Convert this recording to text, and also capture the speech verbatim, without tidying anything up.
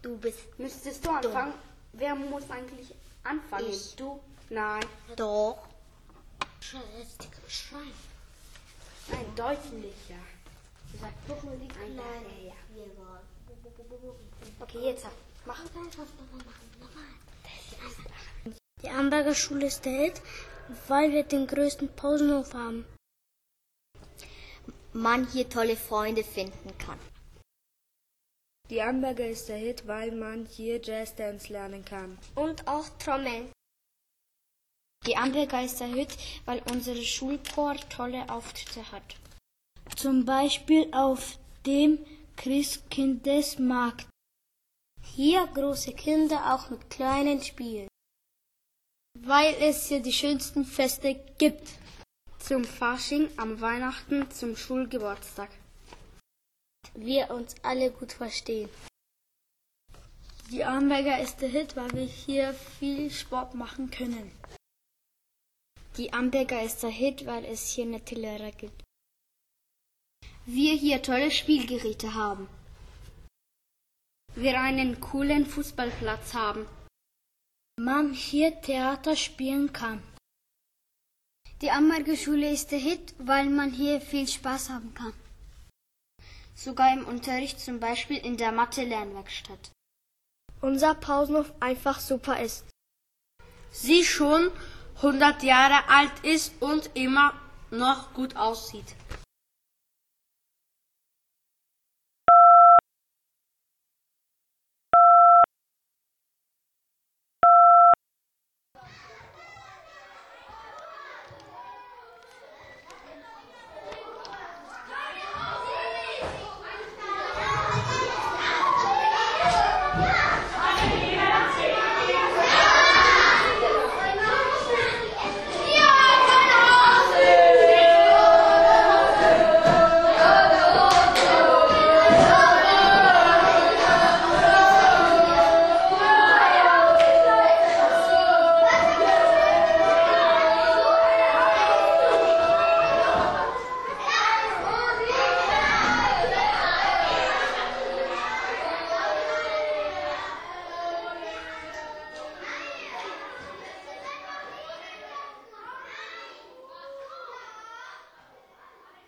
Du bist Müsstest du anfangen? Wer muss eigentlich anfangen? Ich. Du? Nein. doch. Nein, deutlicher. Du sagst, guck mal die Nein, Kleine. Ja. wir wollen. Okay, jetzt mach. Die Amberger Schule ist der Hit, weil wir den größten Pausenhof haben. Man hier tolle Freunde finden kann. Die Amberger ist der Hit, weil man hier Jazzdance lernen kann. Und auch Trommeln. Die Amberger ist der Hit, weil unsere Schulchor tolle Auftritte hat. Zum Beispiel auf dem Christkindesmarkt. Hier große Kinder auch mit kleinen spielen. Weil es hier die schönsten Feste gibt. Zum Fasching, am Weihnachten, zum Schulgeburtstag. Wir uns alle gut verstehen. Die Amberger ist der Hit, weil wir hier viel Sport machen können. Die Amberger ist der Hit, weil es hier nette Lehrer gibt. Wir hier tolle Spielgeräte haben. Wir einen coolen Fußballplatz haben. Man hier Theater spielen kann. Die Amberger Schule ist der Hit, weil man hier viel Spaß haben kann. Sogar im Unterricht, zum Beispiel in der Mathe-Lernwerkstatt. Unser Pausenhof einfach super ist. Sie schon hundert Jahre alt ist und immer noch gut aussieht.